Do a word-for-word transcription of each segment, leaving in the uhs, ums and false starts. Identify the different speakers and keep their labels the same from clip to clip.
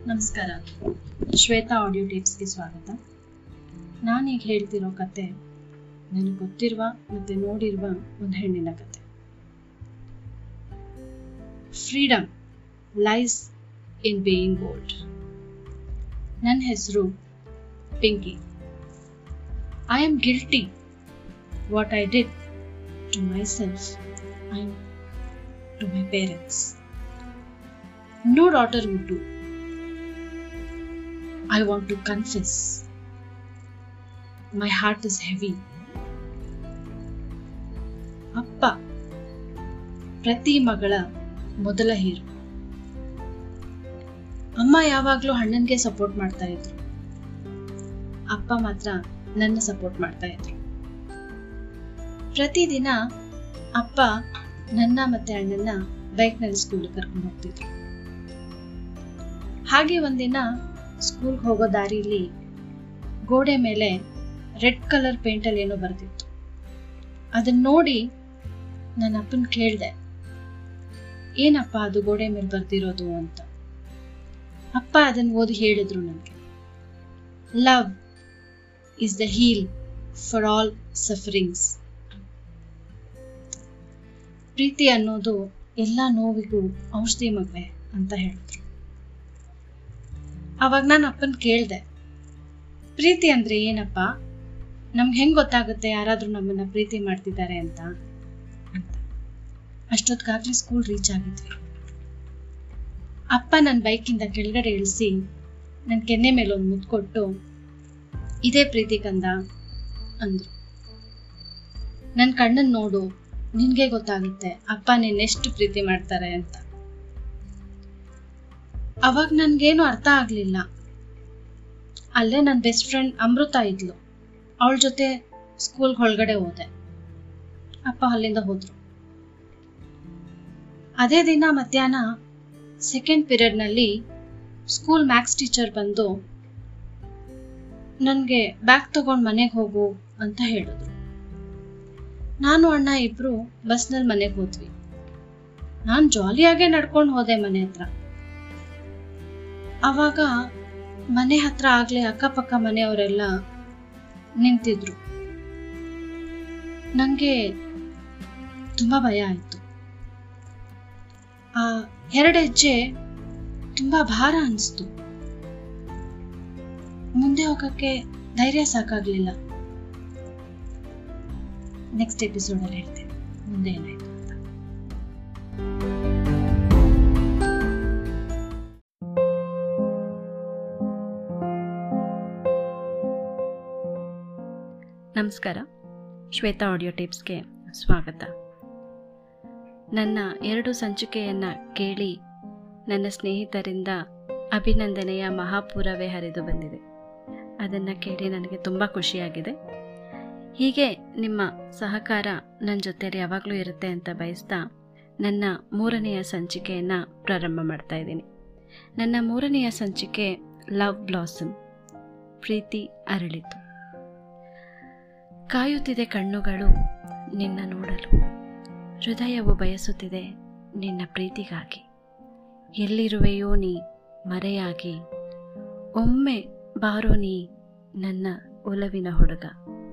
Speaker 1: ನಮಸ್ಕಾರ, ಶ್ವೇತಾ ಆಡಿಯೋ ಟೇಪ್ಸ್ಗೆ ಸ್ವಾಗತ. ನಾನೀಗ ಹೇಳ್ತಿರೋ ಕತೆ ನನಗೆ ಗೊತ್ತಿರುವ ಮತ್ತು ನೋಡಿರುವ ಒಂದು ಹೆಣ್ಣಿನ ಕತೆ. Freedom lies in being bold. ನನ್ನ ಹೆಸರು Pinky. I am guilty what I did to myself and to my parents. No daughter would do. I want to confess. My heart is heavy. ಅಪ್ಪ ಪ್ರತಿ ಮಗಳ ಮೊದಲ ಹೀರೋ. ಅಮ್ಮ ಯಾವಾಗಲೂ ಅಣ್ಣನಿಗೆ support ಮಾಡ್ತಾ ಇದ್ರು, ಅಪ್ಪ ಮಾತ್ರ ನನ್ನ ಸಪೋರ್ಟ್ ಮಾಡ್ತಾ ಇದ್ರು. ಪ್ರತಿದಿನ ಅಪ್ಪ ನನ್ನ ಮತ್ತೆ ಅಣ್ಣನ ಬೈಕ್ನಲ್ಲಿ ಸ್ಕೂಲ್ಗೆ ಕರ್ಕೊಂಡು ಹೋಗ್ತಿದ್ರು. ಹಾಗೆ ಒಂದಿನ ಸ್ಕೂಲ್ಗೆ ಹೋಗೋ ದಾರಿಯಲ್ಲಿ ಗೋಡೆ ಮೇಲೆ ರೆಡ್ ಕಲರ್ ಪೇಂಟಲ್ಲಿ ಏನೋ ಬರ್ತಿತ್ತು. ಅದನ್ನ ನೋಡಿ ನನ್ನ ಅಪ್ಪನ ಕೇಳಿದೆ, ಏನಪ್ಪ ಅದು ಗೋಡೆ ಮೇಲೆ ಬರ್ತಿರೋದು ಅಂತ. ಅಪ್ಪ ಅದನ್ನ ಓದಿ ಹೇಳಿದ್ರು ನನಗೆ, love is the heal for all sufferings. ಪ್ರೀತಿ ಅನ್ನೋದು ಎಲ್ಲ ನೋವಿಗೂ ಔಷಧಿ ಮಗ್ವೆ ಅಂತ ಹೇಳಿದ್ರು. ಅವಾಗ ನಾನು ಅಪ್ಪನ ಕೇಳಿದೆ, ಪ್ರೀತಿ ಅಂದ್ರೆ ಏನಪ್ಪ, ನಮ್ಗೆ ಹೆಂಗ್ ಗೊತ್ತಾಗುತ್ತೆ ಯಾರಾದ್ರೂ ನಮ್ಮನ್ನ ಪ್ರೀತಿ ಮಾಡ್ತಿದ್ದಾರೆ ಅಂತ ಅಂತ. ಅಷ್ಟೊತ್ತಿಗಾಗ್ಲೇ ಸ್ಕೂಲ್ ರೀಚ್ ಆಗಿದ್ವಿ. ಅಪ್ಪ ನನ್ನ ಬೈಕಿಂದ ಕೆಳಗಡೆ ಇಳಿಸಿ ನನ್ನ ಕೆನ್ನೆ ಮೇಲೆ ಒಂದು ಮುದ್ದು ಕೊಟ್ಟು, ಇದೇ ಪ್ರೀತಿ ಕಂದ ಅಂದ್ರು. ನನ್ನ ಕಣ್ಣನ್ನು ನೋಡು, ನಿನ್ಗೆ ಗೊತ್ತಾಗುತ್ತೆ ಅಪ್ಪ ನಿನ್ನೆಷ್ಟು ಪ್ರೀತಿ ಮಾಡ್ತಾರೆ ಅಂತ. ಅವಾಗ ನನ್ಗೇನು ಅರ್ಥ ಆಗ್ಲಿಲ್ಲ. ಅಲ್ಲೇ ನನ್ನ ಬೆಸ್ಟ್ ಫ್ರೆಂಡ್ ಅಮೃತ ಇದ್ಲು, ಅವಳ ಜೊತೆ ಸ್ಕೂಲ್ಗೆ ಒಳಗಡೆ ಹೋದೆ. ಅಪ್ಪ ಅಲ್ಲಿಂದ ಹೋದ್ರು. ಅದೇ ದಿನ ಮಧ್ಯಾಹ್ನ ಸೆಕೆಂಡ್ ಪೀರಿಯಡ್ನಲ್ಲಿ ಸ್ಕೂಲ್ ಮ್ಯಾಥ್ಸ್ ಟೀಚರ್ ಬಂದು ನನಗೆ ಬ್ಯಾಗ್ ತಗೊಂಡು ಮನೆಗೆ ಹೋಗು ಅಂತ ಹೇಳಿದ್ರು. ನಾನು ಅಣ್ಣ ಇಬ್ರು ಬಸ್ನಲ್ಲಿ ಮನೆಗೆ ಹೋದ್ವಿ. ನಾನು ಜಾಲಿಯಾಗೆ ನಡ್ಕೊಂಡು ಹೋದೆ ಮನೆ ಹತ್ರ. ಅವಾಗ ಮನೆ ಹತ್ರ ಆಗ್ಲೇ ಅಕ್ಕಪಕ್ಕ ಮನೆಯವರೆಲ್ಲ ನಿಂತಿದ್ರು. ನಂಗೆ ತುಂಬಾ ಭಯ ಆಯ್ತು. ಆ ಎರಡು ಹೆಜ್ಜೆ ತುಂಬಾ ಭಾರ ಅನಿಸ್ತು. ಮುಂದೆ ಹೋಗಕ್ಕೆ ಧೈರ್ಯ ಸಾಕಾಗ್ಲಿಲ್ಲ. ನೆಕ್ಸ್ಟ್ ಎಪಿಸೋಡ್ ಅಲ್ಲಿ ಹೇಳ್ತೇನೆ ಮುಂದೆ ಏನಾಯ್ತು ಅಂತ.
Speaker 2: ನಮಸ್ಕಾರ, ಶ್ವೇತಾ ಆಡಿಯೋ ಟೇಪ್ಸ್ಗೆ ಸ್ವಾಗತ. ನನ್ನ ಎರಡು ಸಂಚಿಕೆಯನ್ನು ಕೇಳಿ ನನ್ನ ಸ್ನೇಹಿತರಿಂದ ಅಭಿನಂದನೆಯ ಮಹಾಪೂರವೇ ಹರಿದು ಬಂದಿದೆ. ಅದನ್ನು ಕೇಳಿ ನನಗೆ ತುಂಬ ಖುಷಿಯಾಗಿದೆ. ಹೀಗೆ ನಿಮ್ಮ ಸಹಕಾರ ನನ್ನ ಜೊತೆಯಲ್ಲಿ ಯಾವಾಗಲೂ ಇರುತ್ತೆ ಅಂತ ಬಯಸ್ತಾ ನನ್ನ ಮೂರನೆಯ ಸಂಚಿಕೆಯನ್ನು ಪ್ರಾರಂಭ ಮಾಡ್ತಾ ಇದ್ದೀನಿ. ನನ್ನ ಮೂರನೆಯ ಸಂಚಿಕೆ ಲವ್ ಬ್ಲಾಸಮ್, ಪ್ರೀತಿ ಅರಳಿತು. ಕಾಯುತ್ತಿದೆ ಕಣ್ಣುಗಳು ನಿನ್ನ ನೋಡಲು, ಹೃದಯವು ಬಯಸುತ್ತಿದೆ ನಿನ್ನ ಪ್ರೀತಿಗಾಗಿ. ಎಲ್ಲಿರುವೆಯೋ ನೀ ಮರೆಯಾಗಿ, ಒಮ್ಮೆ ಬಾರೋ ನೀ ನನ್ನ ಒಲವಿನ ಹುಡುಗ.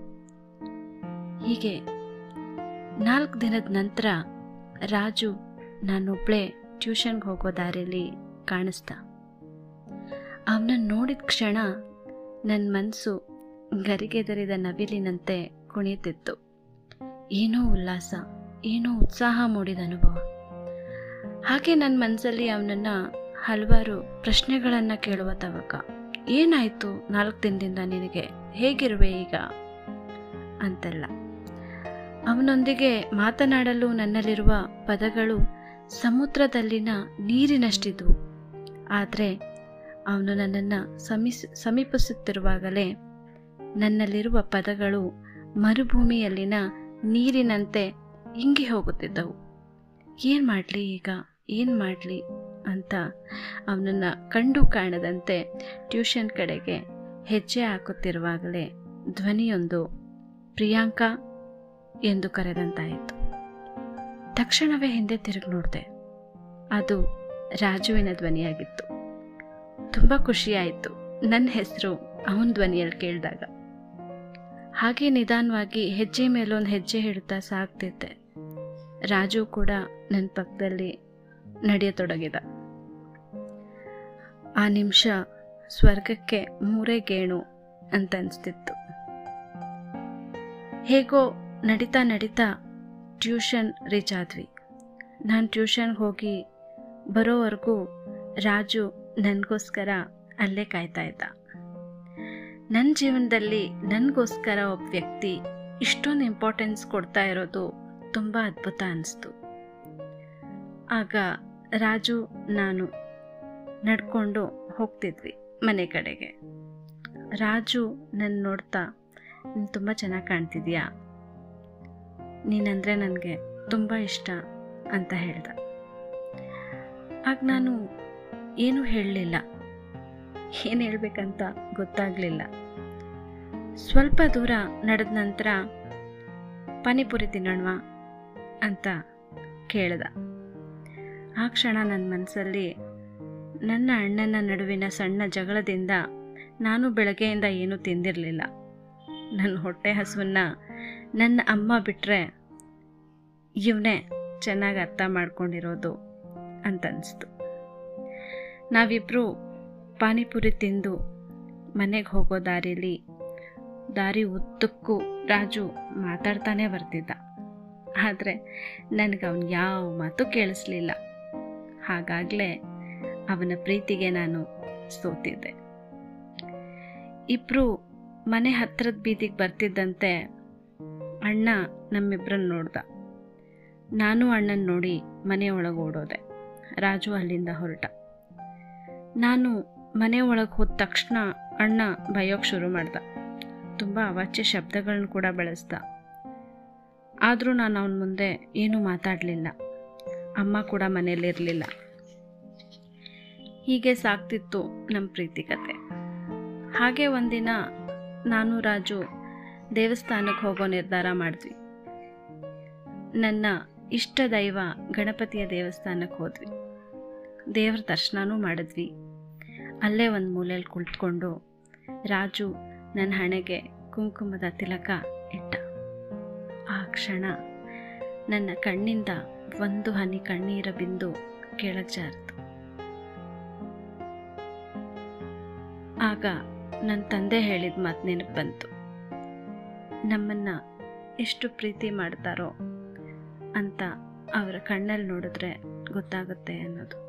Speaker 2: ಹೀಗೆ ನಾಲ್ಕು ದಿನದ ನಂತರ ರಾಜು ನಾನೊಬ್ಳೆ ಟ್ಯೂಷನ್ಗೆ ಹೋಗೋ ದಾರಿಯಲ್ಲಿ ಕಾಣಿಸ್ದ. ಅವನನ್ನು ನೋಡಿದ ಕ್ಷಣ ನನ್ನ ಮನಸ್ಸು ಗರಿಗೆದರಿದ ನವಿಲಿನಂತೆ ಕುಣಿಯುತ್ತಿತ್ತು. ಏನೋ ಉಲ್ಲಾಸ, ಏನೋ ಉತ್ಸಾಹ ಮೂಡಿದ ಅನುಭವ. ಹಾಗೆ ನನ್ನ ಮನಸ್ಸಲ್ಲಿ ಅವನನ್ನು ಹಲವಾರು ಪ್ರಶ್ನೆಗಳನ್ನು ಕೇಳುವ ತವಕ. ಏನಾಯಿತು ನಾಲ್ಕು ದಿನದಿಂದ ನಿನಗೆ, ಹೇಗಿರುವೆ ಈಗ ಅಂತೆಲ್ಲ. ಅವನೊಂದಿಗೆ ಮಾತನಾಡಲು ನನ್ನಲ್ಲಿರುವ ಪದಗಳು ಸಮುದ್ರದಲ್ಲಿನ ನೀರಿನಷ್ಟಿದ್ವು. ಆದರೆ ಅವನು ನನ್ನನ್ನು ಸಮೀಸ್ ಸಮೀಪಿಸುತ್ತಿರುವಾಗಲೇ ನನ್ನಲ್ಲಿರುವ ಪದಗಳು ಮರುಭೂಮಿಯಲ್ಲಿನ ನೀರಿನಂತೆ ಇಂಗಿ ಹೋಗುತ್ತಿದ್ದವು. ಏನು ಮಾಡಲಿ ಈಗ, ಏನು ಮಾಡಲಿ ಅಂತ ಅವನನ್ನು ಕಂಡು ಕಾಣದಂತೆ ಟ್ಯೂಷನ್ ಕಡೆಗೆ ಹೆಜ್ಜೆ ಹಾಕುತ್ತಿರುವಾಗಲೇ ಧ್ವನಿಯೊಂದು ಪ್ರಿಯಾಂಕಾ ಎಂದು ಕರೆದಂತಾಯಿತು. ತಕ್ಷಣವೇ ಹಿಂದೆ ತಿರುಗಿ ನೋಡಿದೆ. ಅದು ರಾಜುವಿನ ಧ್ವನಿಯಾಗಿತ್ತು. ತುಂಬ ಖುಷಿಯಾಯಿತು ನನ್ನ ಹೆಸರು ಅವನ ಧ್ವನಿಯಲ್ಲಿ ಕೇಳಿದಾಗ. ಹಾಗೆ ನಿಧಾನವಾಗಿ ಹೆಜ್ಜೆ ಮೇಲೊಂದು ಹೆಜ್ಜೆ ಹಿಡ್ತಾ ಸಾಗ್ತಿದ್ದೆ. ರಾಜು ಕೂಡ ನನ್ನ ಪಕ್ಕದಲ್ಲಿ ನಡೆಯತೊಡಗಿದ. ಆ ನಿಮಿಷ ಸ್ವರ್ಗಕ್ಕೆ ಮೂರೇ ಗೇಣು ಅಂತ ಅನಿಸ್ತಿತ್ತು. ಹೇಗೋ ನಡೀತಾ ನಡೀತಾ ಟ್ಯೂಷನ್ ರೀಚ್ ಆದ್ವಿ. ನಾನು ಟ್ಯೂಷನ್ಗೆ ಹೋಗಿ ಬರೋವರೆಗೂ ರಾಜು ನನಗೋಸ್ಕರ ಅಲ್ಲೇ ಕಾಯ್ತಾ ಇದ್ದ. ನನ್ನ ಜೀವನದಲ್ಲಿ ನನಗೋಸ್ಕರ ಒಬ್ಬ ವ್ಯಕ್ತಿ ಇಷ್ಟೊಂದು ಇಂಪಾರ್ಟೆನ್ಸ್ ಕೊಡ್ತಾ ಇರೋದು ತುಂಬ ಅದ್ಭುತ ಅನಿಸ್ತು. ಆಗ ರಾಜು ನಾನು ನಡ್ಕೊಂಡು ಹೋಗ್ತಿದ್ವಿ ಮನೆ ಕಡೆಗೆ. ರಾಜು ನನ್ನ ನೋಡ್ತಾ, ನೀನು ತುಂಬ ಚೆನ್ನಾಗಿ ಕಾಣ್ತಿದ್ಯಾ, ನೀನಂದರೆ ನನಗೆ ತುಂಬ ಇಷ್ಟ ಅಂತ ಹೇಳ್ದ. ಆಗ ನಾನು ಏನೂ ಹೇಳಲಿಲ್ಲ, ಏನು ಹೇಳಬೇಕಂತ ಗೊತ್ತಾಗಲಿಲ್ಲ. ಸ್ವಲ್ಪ ದೂರ ನಡೆದ ನಂತರ ಪಾನಿಪುರಿ ತಿನ್ನೋಣವಾ ಅಂತ ಕೇಳ್ದ. ಆ ಕ್ಷಣ ನನ್ನ ಮನಸ್ಸಲ್ಲಿ ನನ್ನ ಅಣ್ಣನ ನಡುವಿನ ಸಣ್ಣ ಜಗಳದಿಂದ ನಾನು ಬೆಳಗ್ಗೆಯಿಂದ ಏನೂ ತಿಂದಿರಲಿಲ್ಲ. ನನ್ನ ಹೊಟ್ಟೆ ಹಸುವನ್ನು ನನ್ನ ಅಮ್ಮ ಬಿಟ್ಟರೆ ಇವನೇ ಚೆನ್ನಾಗಿ ಅರ್ಥ ಮಾಡ್ಕೊಂಡಿರೋದು ಅಂತ ಅನಿಸ್ತು. ನಾವಿಬ್ಬರು ಪಾನಿಪುರಿ ತಿಂದು ಮನೆಗೆ ಹೋಗೋ ದಾರಿಲಿ ದಾರಿ ಉದ್ದಕ್ಕೂ ರಾಜು ಮಾತಾಡ್ತಾನೆ ಬರ್ತಿದ್ದ. ಆದರೆ ನನಗೆ ಅವನು ಯಾವ ಮಾತು ಕೇಳಿಸ್ಲಿಲ್ಲ. ಹಾಗಾಗಲೇ ಅವನ ಪ್ರೀತಿಗೆ ನಾನು ಸೋತಿದ್ದೆ. ಇಬ್ಬರು ಮನೆ ಹತ್ತಿರದ ಬೀದಿಗೆ ಬರ್ತಿದ್ದಂತೆ ಅಣ್ಣ ನಮ್ಮಿಬ್ಬರನ್ನು ನೋಡ್ದ. ನಾನು ಅಣ್ಣನ ನೋಡಿ ಮನೆಯೊಳಗೆ ಓಡೋದೆ. ರಾಜು ಅಲ್ಲಿಂದ ಹೊರಟ. ನಾನು ಮನೆ ಒಳಗೆ ಹೋದ ತಕ್ಷಣ ಅಣ್ಣ ಬೈಯೋಕ್ಕೆ ಶುರು ಮಾಡ್ದ. ತುಂಬ ಅವಾಚ್ಯ ಶಬ್ದಗಳನ್ನ ಕೂಡ ಬಳಸ್ದ. ಆದರೂ ನಾನು ಅವನ ಮುಂದೆ ಏನೂ ಮಾತಾಡಲಿಲ್ಲ. ಅಮ್ಮ ಕೂಡ ಮನೆಯಲ್ಲಿರಲಿಲ್ಲ. ಹೀಗೆ ಸಾಗ್ತಿತ್ತು ನಮ್ಮ ಪ್ರೀತಿ ಕತೆ. ಹಾಗೆ ಒಂದಿನ ನಾನು ರಾಜು ದೇವಸ್ಥಾನಕ್ಕೆ ಹೋಗೋ ನಿರ್ಧಾರ ಮಾಡಿದ್ವಿ. ನನ್ನ ಇಷ್ಟ ದೈವ ಗಣಪತಿಯ ದೇವಸ್ಥಾನಕ್ಕೆ ಹೋದ್ವಿ. ದೇವ್ರ ದರ್ಶನನೂ ಮಾಡಿದ್ವಿ. ಅಲ್ಲೇ ಒಂದು ಮೂಲೆಯಲ್ಲಿ ಕುಳಿತುಕೊಂಡು ರಾಜು ನನ್ನ ಹಣೆಗೆ ಕುಂಕುಮದ ತಿಲಕ ಇಟ್ಟ. ಆ ಕ್ಷಣ ನನ್ನ ಕಣ್ಣಿಂದ ಒಂದು ಹನಿ ಕಣ್ಣೀರ ಬಿಂದು ಕೆಳಗೆ ಜಾರಿತು. ಆಗ ನನ್ನ ತಂದೆ ಹೇಳಿದ ಮಾತು ನೆನಪು ಬಂತು. ನಮ್ಮನ್ನು ಎಷ್ಟು ಪ್ರೀತಿ ಮಾಡ್ತಾರೋ ಅಂತ ಅವರ ಕಣ್ಣಲ್ಲಿ ನೋಡಿದ್ರೆ ಗೊತ್ತಾಗುತ್ತೆ ಅನ್ನೋದು.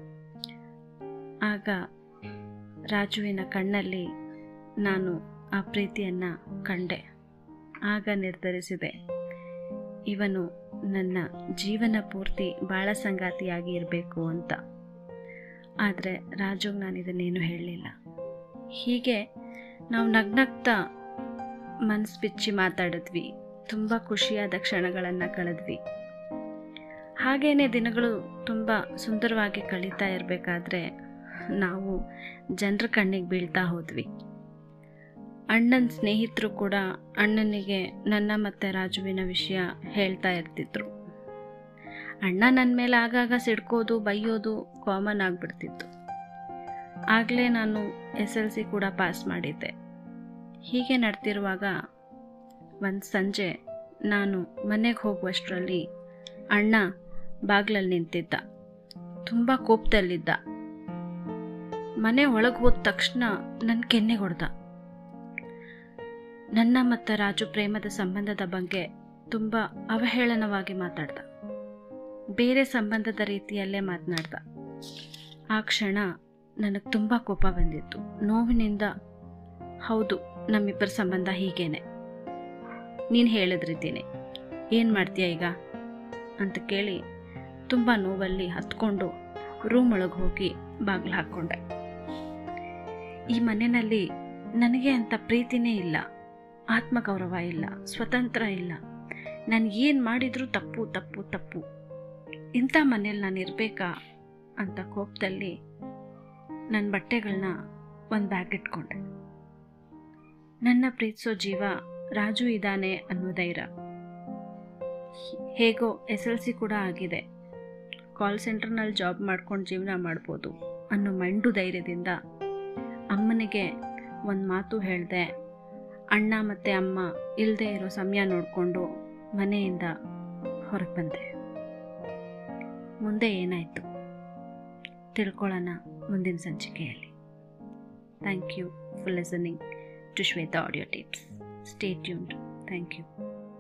Speaker 2: ಆಗ ರಾಜುವಿನ ಕಣ್ಣಲ್ಲಿ ನಾನು ಆ ಪ್ರೀತಿಯನ್ನು ಕಂಡೆ. ಆಗ ನಿರ್ಧರಿಸಿದೆ, ಇವನು ನನ್ನ ಜೀವನ ಪೂರ್ತಿ ಬಾಳ ಸಂಗಾತಿಯಾಗಿ ಇರಬೇಕು ಅಂತ. ಆದರೆ ರಾಜುಗೆ ನಾನು ಇದನ್ನೇನು ಹೇಳಲಿಲ್ಲ. ಹೀಗೆ ನಾವು ನಗ್ನಗ್ತಾ ಮನಸ್ಸು ಬಿಚ್ಚಿ ಮಾತಾಡಿದ್ವಿ. ತುಂಬ ಖುಷಿಯಾದ ಕ್ಷಣಗಳನ್ನು ಕಳೆದ್ವಿ. ಹಾಗೇನೆ ದಿನಗಳು ತುಂಬ ಸುಂದರವಾಗಿ ಕಳೀತಾ ಇರಬೇಕಾದ್ರೆ ನಾವು ಜನರ ಕಣ್ಣಿಗೆ ಬೀಳ್ತಾ ಹೋದ್ವಿ. ಅಣ್ಣನ ಸ್ನೇಹಿತರು ಕೂಡ ಅಣ್ಣನಿಗೆ ನನ್ನ ಮತ್ತು ರಾಜುವಿನ ವಿಷಯ ಹೇಳ್ತಾ ಇರ್ತಿದ್ರು. ಅಣ್ಣ ನನ್ನ ಮೇಲೆ ಆಗಾಗ ಸಿಡ್ಕೋದು ಬೈಯೋದು ಕಾಮನ್ ಆಗಿಬಿಡ್ತಿತ್ತು. ಆಗಲೇ ನಾನು ಎಸ್ ಎಲ್ ಸಿ ಕೂಡ ಪಾಸ್ ಮಾಡಿದ್ದೆ. ಹೀಗೆ ನಡ್ತಿರುವಾಗ ಒಂದು ಸಂಜೆ ನಾನು ಮನೆಗೆ ಹೋಗುವಷ್ಟರಲ್ಲಿ ಅಣ್ಣ ಬಾಗಿಲಲ್ಲಿ ನಿಂತಿದ್ದ. ತುಂಬ ಕೋಪದಲ್ಲಿದ್ದ. ಮನೆ ಒಳಗೆ ಹೋದ ತಕ್ಷಣ ನನ್ನ ಕೆನ್ನೆಗೆ ಹೊಡೆದ. ನನ್ನ ಮತ್ತು ರಾಜು ಪ್ರೇಮದ ಸಂಬಂಧದ ಬಗ್ಗೆ ತುಂಬ ಅವಹೇಳನವಾಗಿ ಮಾತಾಡ್ದ. ಬೇರೆ ಸಂಬಂಧದ ರೀತಿಯಲ್ಲೇ ಮಾತನಾಡ್ದ. ಆ ಕ್ಷಣ ನನಗೆ ತುಂಬ ಕೋಪ ಬಂದಿತ್ತು. ನೋವಿನಿಂದ, ಹೌದು ನಮ್ಮಿಬ್ಬರ ಸಂಬಂಧ ಹೀಗೇನೆ, ನೀನು ಹೇಳಿದ್ರಿದ್ದೀನಿ, ಏನು ಮಾಡ್ತೀಯ ಈಗ ಅಂತ ಕೇಳಿ ತುಂಬ ನೋವಲ್ಲಿ ಹತ್ಕೊಂಡು ರೂಮ್ ಒಳಗೆ ಹೋಗಿ ಬಾಗಿಲು ಹಾಕ್ಕೊಂಡೆ. ಈ ಮನೆಯಲ್ಲಿ ನನಗೆ ಅಂತ ಪ್ರೀತಿನೇ ಇಲ್ಲ, ಆತ್ಮಗೌರವ ಇಲ್ಲ, ಸ್ವತಂತ್ರ ಇಲ್ಲ. ನಾನು ಏನು ಮಾಡಿದರೂ ತಪ್ಪು ತಪ್ಪು ತಪ್ಪು. ಇಂಥ ಮನೇಲಿ ನಾನು ಇರಬೇಕಾ ಅಂತ ಕೋಪದಲ್ಲಿ ನನ್ನ ಬಟ್ಟೆಗಳನ್ನ ಒಂದು ಬ್ಯಾಗ್ ಇಟ್ಕೊಂಡೆ. ನನ್ನ ಪ್ರೀತಿಸೋ ಜೀವ ರಾಜು ಇದ್ದಾನೆ ಅನ್ನೋ ಧೈರ್ಯ. ಹೇಗೋ ಎಸ್ ಎಲ್ ಸಿ ಕೂಡ ಆಗಿದೆ, ಕಾಲ್ ಸೆಂಟರ್ನಲ್ಲಿ ಜಾಬ್ ಮಾಡ್ಕೊಂಡು ಜೀವನ ಮಾಡ್ಬೋದು ಅನ್ನೋ ಮಂಡು ಧೈರ್ಯದಿಂದ ಅಮ್ಮನಿಗೆ ಒಂದು ಮಾತು ಹೇಳಿದೆ. ಅಣ್ಣ ಮತ್ತು ಅಮ್ಮ ಇಲ್ಲದೆ ಇರೋ ಸಮಯ ನೋಡಿಕೊಂಡು ಮನೆಯಿಂದ ಹೊರಗೆ ಬಂದೆ. ಮುಂದೆ ಏನಾಯಿತು ತಿಳ್ಕೊಳ್ಳೋಣ ಮುಂದಿನ ಸಂಚಿಕೆಯಲ್ಲಿ. Thank you for listening to Shweta audio tips. Stay tuned. Thank you.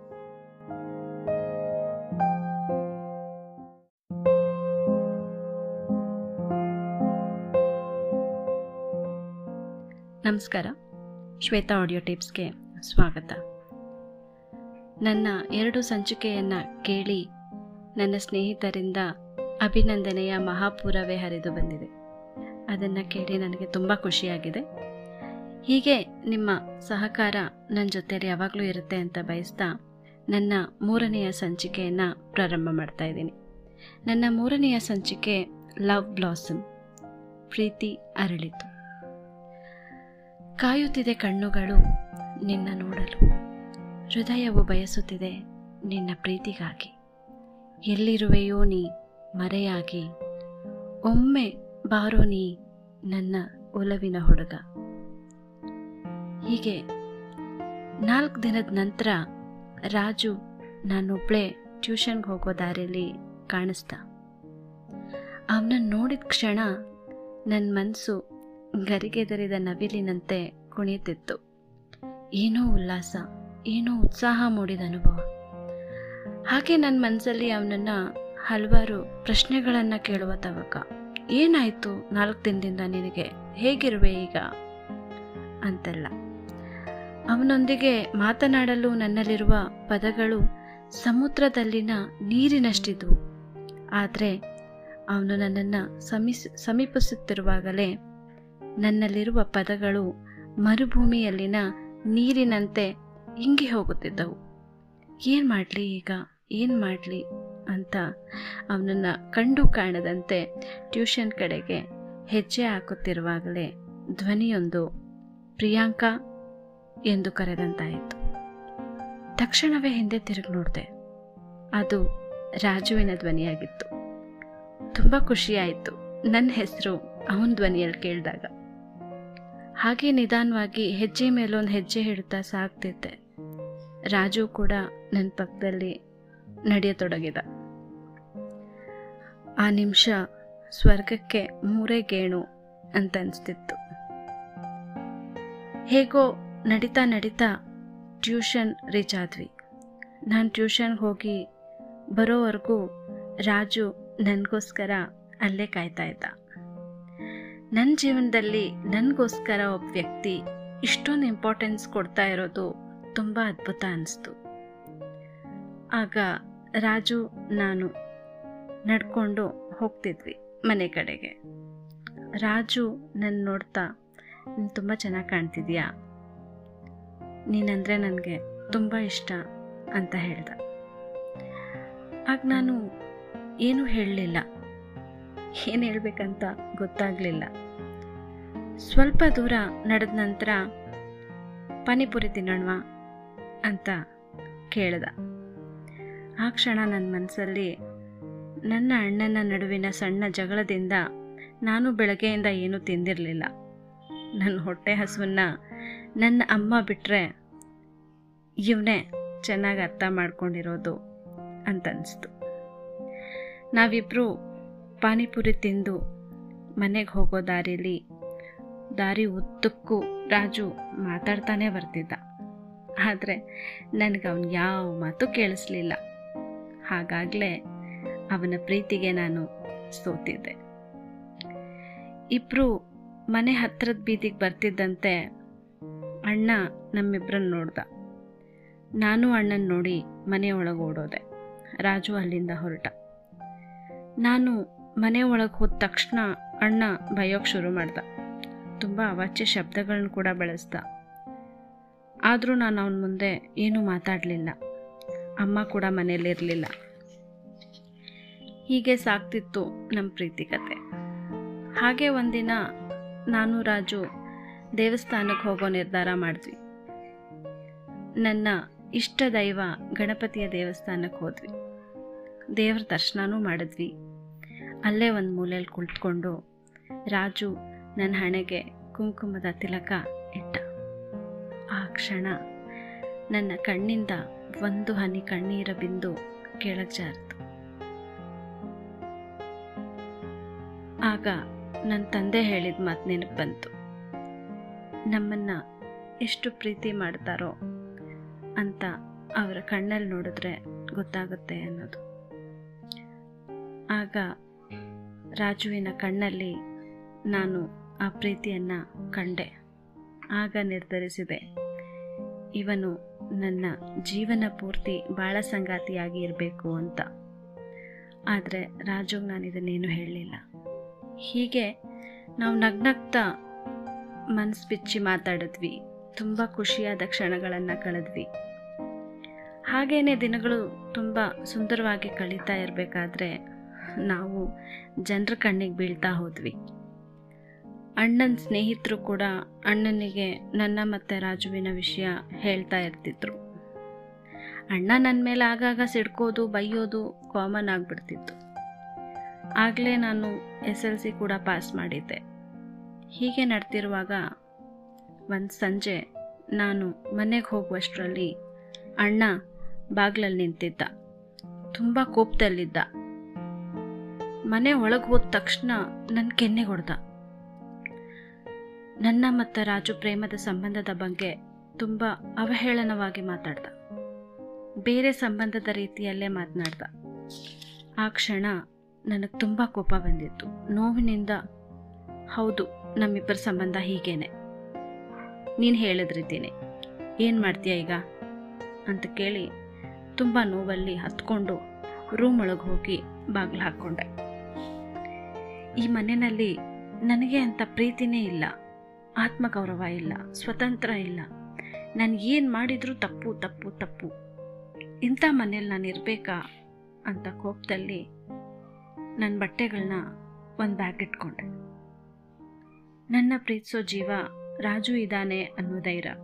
Speaker 2: ನಮಸ್ಕಾರ. ಶ್ವೇತಾ ಆಡಿಯೋ ಟಿಪ್ಸ್ಗೆ ಸ್ವಾಗತ. ನನ್ನ ಎರಡು ಸಂಚಿಕೆಯನ್ನು ಕೇಳಿ ನನ್ನ ಸ್ನೇಹಿತರಿಂದ ಅಭಿನಂದನೆಯ ಮಹಾಪೂರವೇ ಹರಿದು ಬಂದಿದೆ. ಅದನ್ನು ಕೇಳಿ ನನಗೆ ತುಂಬ ಖುಷಿಯಾಗಿದೆ. ಹೀಗೆ ನಿಮ್ಮ ಸಹಕಾರ ನನ್ನ ಜೊತೆಯಲ್ಲಿ ಯಾವಾಗಲೂ ಇರುತ್ತೆ ಅಂತ ಬಯಸ್ತಾ ನನ್ನ ಮೂರನೆಯ ಸಂಚಿಕೆಯನ್ನು ಪ್ರಾರಂಭ ಮಾಡ್ತಾ ಇದ್ದೀನಿ. ನನ್ನ ಮೂರನೆಯ ಸಂಚಿಕೆ ಲವ್ ಬ್ಲಾಸಮ್, ಪ್ರೀತಿ ಅರಳಿತು. ಕಾಯುತ್ತಿದೆ ಕಣ್ಣುಗಳು ನಿನ್ನ ನೋಡಲು, ಹೃದಯವು ಬಯಸುತ್ತಿದೆ ನಿನ್ನ ಪ್ರೀತಿಗಾಗಿ. ಎಲ್ಲಿರುವೆಯೋ ನೀ ಮರೆಯಾಗಿ, ಒಮ್ಮೆ ಬಾರೋ ನೀ ನನ್ನ ಒಲವಿನ ಹುಡುಗ. ಹೀಗೆ ನಾಲ್ಕು ದಿನದ ನಂತರ ರಾಜು ನಾನೊಬ್ಬಳೇ ಟ್ಯೂಷನ್ಗೆ ಹೋಗೋ ದಾರಿಯಲ್ಲಿ ಕಾಣಿಸ್ದ. ಅವನನ್ನು ನೋಡಿದ ಕ್ಷಣ ನನ್ನ ಮನಸ್ಸು ಗರಿಗೆದರಿದ ನವಿಲಿನಂತೆ ಕುಣಿಯುತ್ತಿತ್ತು. ಏನೋ ಉಲ್ಲಾಸ, ಏನೋ ಉತ್ಸಾಹ ಮೂಡಿದ ಅನುಭವ. ಹಾಗೆ ನನ್ನ ಮನಸ್ಸಲ್ಲಿ ಅವನನ್ನು ಹಲವಾರು ಪ್ರಶ್ನೆಗಳನ್ನು ಕೇಳುವ ತವಕ. ಏನಾಯಿತು ನಾಲ್ಕು ದಿನದಿಂದ ನಿನಗೆ, ಹೇಗಿರುವೆ ಈಗ ಅಂತೆಲ್ಲ. ಅವನೊಂದಿಗೆ ಮಾತನಾಡಲು ನನ್ನಲ್ಲಿರುವ ಪದಗಳು ಸಮುದ್ರದಲ್ಲಿನ ನೀರಿನಷ್ಟಿದ್ವು. ಆದರೆ ಅವನು ನನ್ನನ್ನು ಸಮೀಸ್ ಸಮೀಪಿಸುತ್ತಿರುವಾಗಲೇ ನನ್ನಲ್ಲಿರುವ ಪದಗಳು ಮರುಭೂಮಿಯಲ್ಲಿನ ನೀರಿನಂತೆ ಇಂಗಿ ಹೋಗುತ್ತಿದ್ದವು. ಏನು ಮಾಡಲಿ ಈಗ, ಏನು ಮಾಡಲಿ ಅಂತ ಅವನನ್ನು ಕಂಡು ಕಾಣದಂತೆ ಟ್ಯೂಷನ್ ಕಡೆಗೆ ಹೆಜ್ಜೆ ಹಾಕುತ್ತಿರುವಾಗಲೇ ಧ್ವನಿಯೊಂದು ಪ್ರಿಯಾಂಕಾ ಎಂದು ಕರೆದಂತಾಯಿತು. ತಕ್ಷಣವೇ ಹಿಂದೆ ತಿರುಗಿ ನೋಡಿದೆ. ಅದು ರಾಜುವಿನ ಧ್ವನಿಯಾಗಿತ್ತು. ತುಂಬ ಖುಷಿಯಾಯಿತು ನನ್ನ ಹೆಸರು ಅವನ ಧ್ವನಿಯಲ್ಲಿ ಕೇಳಿದಾಗ. ಹಾಗೆ ನಿಧಾನವಾಗಿ ಹೆಜ್ಜೆ ಮೇಲೊಂದು ಹೆಜ್ಜೆ ಹಿಡ್ತಾ ಸಾಗ್ತಿದ್ದೆ. ರಾಜು ಕೂಡ ನನ್ನ ಪಕ್ಕದಲ್ಲಿ ನಡೆಯತೊಡಗಿದ. ಆ ನಿಮಿಷ ಸ್ವರ್ಗಕ್ಕೆ ಮೂರೇ ಗೇಣು ಅಂತ ಅನಿಸ್ತಿತ್ತು. ಹೇಗೋ ನಡೀತಾ ನಡೀತಾ ಟ್ಯೂಷನ್ ರೀಚ್ ಆದ್ವಿ. ನಾನು ಟ್ಯೂಷನ್ಗೆ ಹೋಗಿ ಬರೋವರೆಗೂ ರಾಜು ನನಗೋಸ್ಕರ ಅಲ್ಲೇ ಕಾಯ್ತಾ ಇದ್ದ. ನನ್ನ ಜೀವನದಲ್ಲಿ ನನಗೋಸ್ಕರ ಒಬ್ಬ ವ್ಯಕ್ತಿ ಇಷ್ಟೊಂದು ಇಂಪಾರ್ಟೆನ್ಸ್ ಕೊಡ್ತಾ ಇರೋದು ತುಂಬ ಅದ್ಭುತ ಅನ್ನಿಸ್ತು. ಆಗ ರಾಜು ನಾನು ನಡ್ಕೊಂಡು ಹೋಗ್ತಿದ್ವಿ ಮನೆ ಕಡೆಗೆ. ರಾಜು ನನ್ನ ನೋಡ್ತಾ, ನೀನು ತುಂಬ ಚೆನ್ನಾಗಿ ಕಾಣ್ತಿದ್ಯಾ, ನೀನಂದರೆ ನನಗೆ ತುಂಬ ಇಷ್ಟ ಅಂತ ಹೇಳ್ದ. ಆಗ ನಾನು ಏನೂ ಹೇಳಲಿಲ್ಲ. ಏನು ಹೇಳಬೇಕಂತ ಗೊತ್ತಾಗಲಿಲ್ಲ. ಸ್ವಲ್ಪ ದೂರ ನಡೆದ ನಂತರ ಪಾನಿಪುರಿ ತಿನ್ನೋಣವಾ ಅಂತ ಕೇಳ್ದ. ಆ ಕ್ಷಣ ನನ್ನ ಮನಸ್ಸಲ್ಲಿ ನನ್ನ ಅಣ್ಣನ ನಡುವಿನ ಸಣ್ಣ ಜಗಳದಿಂದ ನಾನು ಬೆಳಗ್ಗೆಯಿಂದ ಏನೂ ತಿಂದಿರಲಿಲ್ಲ. ನನ್ನ ಹೊಟ್ಟೆ ಹಸುವನ್ನು ನನ್ನ ಅಮ್ಮ ಬಿಟ್ಟರೆ ಇವನೇ ಚೆನ್ನಾಗಿ ಅರ್ಥ ಮಾಡ್ಕೊಂಡಿರೋದು ಅಂತ ಅನಿಸ್ತು. ನಾವಿಬ್ಬರು ಪಾನಿಪುರಿ ತಿಂದು ಮನೆಗೆ ಹೋಗೋ ದಾರಿಲಿ ದಾರಿ ಉದ್ದಕ್ಕೂ ರಾಜು ಮಾತಾಡ್ತಾನೆ ಬರ್ತಿದ್ದ. ಆದರೆ ನನಗೆ ಅವನು ಯಾವ ಮಾತು ಕೇಳಿಸ್ಲಿಲ್ಲ. ಹಾಗಾಗಲೇ ಅವನ ಪ್ರೀತಿಗೆ ನಾನು ಸೋತಿದ್ದೆ. ಇಬ್ಬರು ಮನೆ ಹತ್ತಿರದ ಬೀದಿಗೆ ಬರ್ತಿದ್ದಂತೆ ಅಣ್ಣ ನಮ್ಮಿಬ್ಬರನ್ನು ನೋಡ್ದ. ನಾನು ಅಣ್ಣನ ನೋಡಿ ಮನೆ ಒಳಗೆ ಓಡೋದೆ. ರಾಜು ಅಲ್ಲಿಂದ ಹೊರಟ. ನಾನು ಮನೆ ಒಳಗೆ ಹೋದ ತಕ್ಷಣ ಅಣ್ಣ ಬೈಯೋಕ್ಕೆ ಶುರು ಮಾಡ್ದ. ತುಂಬ ಅವಾಚ್ಯ ಶಬ್ದಗಳನ್ನ ಕೂಡ ಬಳಸ್ದ. ಆದರೂ ನಾನು ಅವನ ಮುಂದೆ ಏನೂ ಮಾತಾಡಲಿಲ್ಲ. ಅಮ್ಮ ಕೂಡ ಮನೆಯಲ್ಲಿರಲಿಲ್ಲ. ಹೀಗೆ ಸಾಕ್ತಿತ್ತು ನಮ್ಮ ಪ್ರೀತಿ ಕತೆ. ಹಾಗೆ ಒಂದಿನ ನಾನು ರಾಜು ದೇವಸ್ಥಾನಕ್ಕೆ ಹೋಗೋ ನಿರ್ಧಾರ ಮಾಡಿದ್ವಿ. ನನ್ನ ಇಷ್ಟ ದೈವ ಗಣಪತಿಯ ದೇವಸ್ಥಾನಕ್ಕೆ ಹೋದ್ವಿ. ದೇವ್ರ ದರ್ಶನನೂ ಮಾಡಿದ್ವಿ. ಅಲ್ಲೇ ಒಂದು ಮೂಲೆಯಲ್ಲಿ ಕುಳಿತುಕೊಂಡು ರಾಜು ನನ್ನ ಹಣೆಗೆ ಕುಂಕುಮದ ತಿಲಕ ಇಟ್ಟ. ಆ ಕ್ಷಣ ನನ್ನ ಕಣ್ಣಿಂದ ಒಂದು ಹನಿ ಕಣ್ಣೀರ ಬಿಂದು ಕೆಳಗೆ ಜಾರಿತು. ಆಗ ನನ್ನ ತಂದೆ ಹೇಳಿದ ಮಾತು ನೆನಪು ಬಂತು. ನಮ್ಮನ್ನು ಎಷ್ಟು ಪ್ರೀತಿ ಮಾಡ್ತಾರೋ ಅಂತ ಅವರ ಕಣ್ಣಲ್ಲಿ ನೋಡಿದ್ರೆ ಗೊತ್ತಾಗುತ್ತೆ ಅನ್ನೋದು. ಆಗ ರಾಜುವಿನ ಕಣ್ಣಲ್ಲಿ ನಾನು ಆ ಪ್ರೀತಿಯನ್ನು ಕಂಡೆ. ಆಗ ನಿರ್ಧರಿಸಿದೆ, ಇವನು ನನ್ನ ಜೀವನ ಪೂರ್ತಿ ಬಾಳ ಸಂಗಾತಿಯಾಗಿ ಇರಬೇಕು ಅಂತ. ಆದರೆ ರಾಜುಗೆ ನಾನು ಇದನ್ನೇನು ಹೇಳಲಿಲ್ಲ. ಹೀಗೆ ನಾವು ನಗ್ನಗ್ತಾ ಮನಸ್ಸು ಬಿಚ್ಚಿ ಮಾತಾಡಿದ್ವಿ. ತುಂಬ ಖುಷಿಯಾದ ಕ್ಷಣಗಳನ್ನು ಕಳೆದ್ವಿ. ಹಾಗೇನೆ ದಿನಗಳು ತುಂಬ ಸುಂದರವಾಗಿ ಕಳೀತಾ ಇರಬೇಕಾದ್ರೆ ನಾವು ಜನರ ಕಣ್ಣಿಗೆ ಬೀಳ್ತಾ ಹೋದ್ವಿ. ಅಣ್ಣನ ಸ್ನೇಹಿತರು ಕೂಡ ಅಣ್ಣನಿಗೆ ನನ್ನ ಮತ್ತು ರಾಜುವಿನ ವಿಷಯ ಹೇಳ್ತಾ ಇರ್ತಿದ್ರು. ಅಣ್ಣ ನನ್ನ ಮೇಲೆ ಆಗಾಗ ಸಿಡ್ಕೋದು ಬೈಯೋದು ಕಾಮನ್ ಆಗಿಬಿಡ್ತಿತ್ತು. ಆಗಲೇ ನಾನು ಎಸ್ ಎಲ್ ಸಿ ಕೂಡ ಪಾಸ್ ಮಾಡಿದ್ದೆ. ಹೀಗೆ ನಡ್ತಿರುವಾಗ ಒಂದು ಸಂಜೆ ನಾನು ಮನೆಗೆ ಹೋಗುವಷ್ಟರಲ್ಲಿ ಅಣ್ಣ ಬಾಗ್ಲಲ್ಲಿ ನಿಂತಿದ್ದ. ತುಂಬ ಕೋಪದಲ್ಲಿದ್ದ. ಮನೆ ಒಳಗೆ ಹೋದ ತಕ್ಷಣ ನನ್ನ ಕೆನ್ನೆಗೆ ಹೊಡೆದ. ನನ್ನ ಮತ್ತು ರಾಜು ಪ್ರೇಮದ ಸಂಬಂಧದ ಬಗ್ಗೆ ತುಂಬ ಅವಹೇಳನವಾಗಿ ಮಾತಾಡ್ದ. ಬೇರೆ ಸಂಬಂಧದ ರೀತಿಯಲ್ಲೇ ಮಾತನಾಡ್ದ. ಆ ಕ್ಷಣ ನನಗೆ ತುಂಬ ಕೋಪ ಬಂದಿತ್ತು. ನೋವಿನಿಂದ, ಹೌದು ನಮ್ಮಿಬ್ಬರ ಸಂಬಂಧ ಹೀಗೇನೆ, ನೀನು ಹೇಳಿದ್ರಿದ್ದೀನಿ, ಏನು ಮಾಡ್ತೀಯ ಈಗ ಅಂತ ಕೇಳಿ ತುಂಬ ನೋವಲ್ಲಿ ಹತ್ಕೊಂಡು ರೂಮ್ ಒಳಗೆ ಹೋಗಿ ಬಾಗಿಲು ಹಾಕ್ಕೊಂಡೆ. ಈ ಮನೆಯಲ್ಲಿ ನನಗೆ ಅಂತ ಪ್ರೀತಿನೇ ಇಲ್ಲ, ಆತ್ಮಗೌರವ ಇಲ್ಲ, ಸ್ವತಂತ್ರ ಇಲ್ಲ. ನಾನು ಏನು ಮಾಡಿದರೂ ತಪ್ಪು ತಪ್ಪು ತಪ್ಪು. ಇಂಥ ಮನೇಲಿ ನಾನು ಇರಬೇಕಾ ಅಂತ ಕೋಪದಲ್ಲಿ ನನ್ನ ಬಟ್ಟೆಗಳನ್ನ ಒಂದು ಬ್ಯಾಗ್ ಇಟ್ಕೊಂಡೆ. ನನ್ನ ಪ್ರೀತಿಸೋ ಜೀವ ರಾಜು ಇದ್ದಾನೆ ಅನ್ನೋ ಧೈರ್ಯ.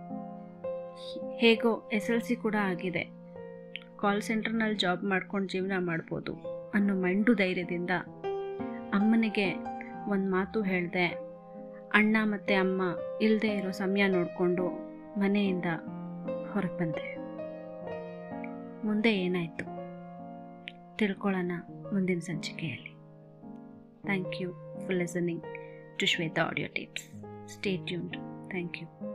Speaker 2: ಹೇಗೋ ಎಸ್ ಎಲ್ ಸಿ ಕೂಡ ಆಗಿದೆ, ಕಾಲ್ ಸೆಂಟರ್ನಲ್ಲಿ ಜಾಬ್ ಮಾಡ್ಕೊಂಡು ಜೀವನ ಮಾಡ್ಬೋದು ಅನ್ನೋ ಮಂಡು ಧೈರ್ಯದಿಂದ ಅಮ್ಮನಿಗೆ ಒಂದು ಮಾತು ಹೇಳಿದೆ. ಅಣ್ಣ ಮತ್ತು ಅಮ್ಮ ಇಲ್ಲದೆ ಇರೋ ಸಮಯ ನೋಡಿಕೊಂಡು ಮನೆಯಿಂದ ಹೊರಗೆ ಬಂದೆ. ಮುಂದೆ ಏನಾಯಿತು ತಿಳ್ಕೊಳ್ಳೋಣ ಮುಂದಿನ ಸಂಚಿಕೆಯಲ್ಲಿ. Thank you for listening to Shweta audio tips. Stay tuned. Thank you.